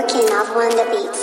Working off on the beats.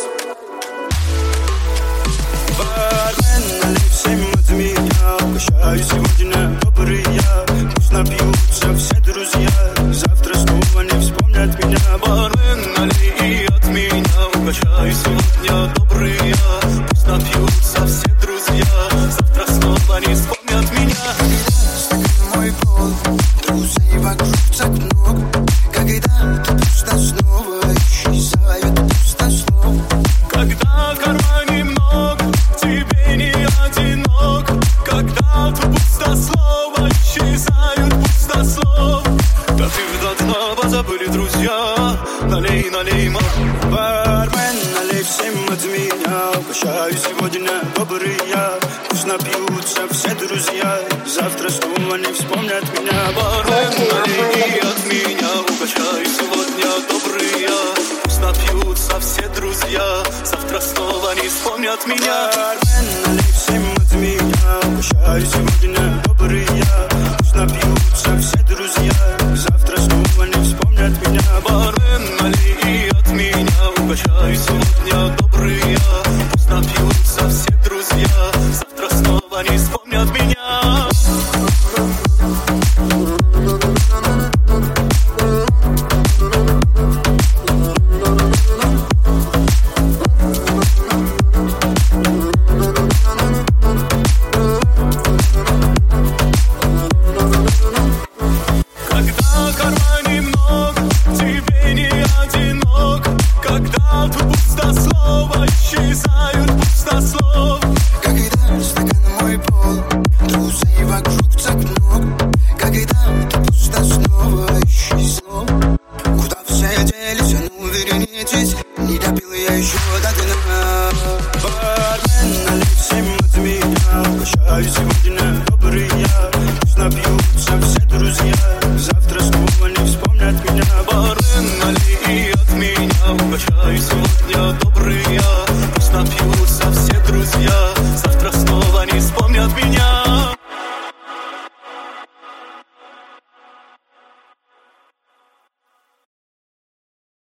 Бармен, налей всем от меня. Угощаю сегодня добрые. Пусть напьются все друзья. Завтра снова не вспомнят меня. Бармен, налей от меня. Угощаю сегодня добрые. Пусть напьются все друзья. Завтра снова не вспомнят меня. Стакан мой пол, друзей вокруг так много. Когда ты пусто снова исчезают пустослов. Когда в кармане много, тебе не одинок. Когда тут пустослово, исчезают пустослов. Да ты давно позабыли, друзья. Налей, налей, бармен, налей всем от меня. Угощаю сегодня добрые. Пусть напьются все друзья. Завтра снова не вспомнят меня. Бармен, налей от меня. Угощаю сегодня добрые. Пусть напьются все друзья. Завтра снова не вспомнят меня. Бармен, налей всем от меня. Угощаю сегодня добрые. Пусть напьются все друзья. Завтра снова не вспомнят меня. Бармен, налей от меня. Угощаю сегодня добрые. Пусть напьются все друзья. Завтра снова не вспомнят меня. Когда в кармане много, тебе не одинок. Когда тут пустослово, исчезают пустослов. Когда стакан мой пол, друзей вокруг так много. Когда ты пусто снова исчезла. Куда все делись, а ну вернитесь. Не допил я еще до дна. Бармен, налей всем от меня. Угощаю сегодня добрые. Пусть напьются все друзья. Завтра снова не вспомнят меня. Бармен, налей от меня. Угощаю сегодня добрые. Пусть напьются все друзья. Завтра снова не вспомнят меня.